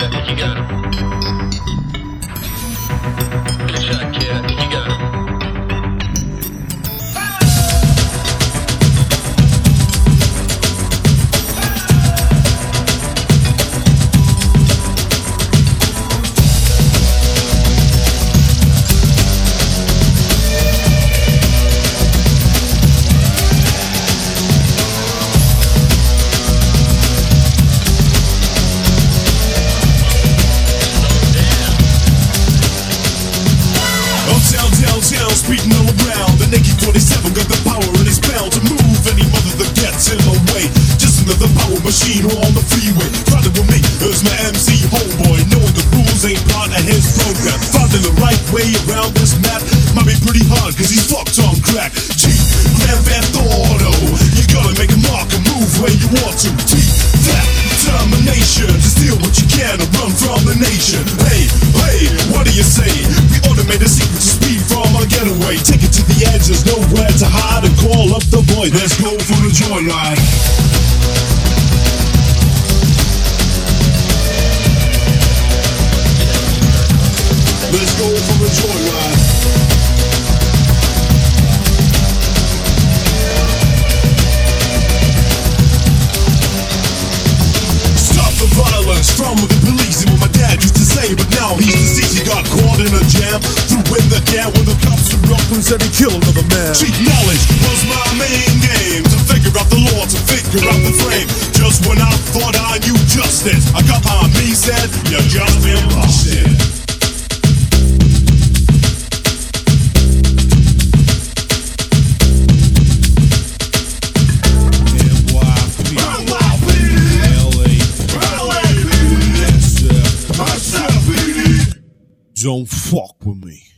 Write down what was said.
You got him. Good shot, kid. I think you got him. Speeding all around, the Naked 47 got the power and it's bound to move any mother that gets in the way. Just another power machine on the freeway. Riding with me is my MC homeboy, knowing the rules ain't part of his program. Finding the right way around this map might be pretty hard cause he's fucked on crack. G, Grand Theft Auto, you gotta make a mark and move where you want to. T, that determination to steal what you can and run from the nation. Hey, hey, what do you say? We automate a secret to speed from our getaway. Take it to the edge, there's nowhere to hide, and call up the boys. Let's go for the joyride. Let's go for a joyride. Stop the violence from the police and what my dad used to say, but now he's deceased. He got caught in a jam, threw in the can when the cops were up and said he killed another man. Cheap knowledge was my main game, to figure out the law, to figure out the frame. Just when I thought I knew justice, a cop on me said, you just been busted. Don't fuck with me.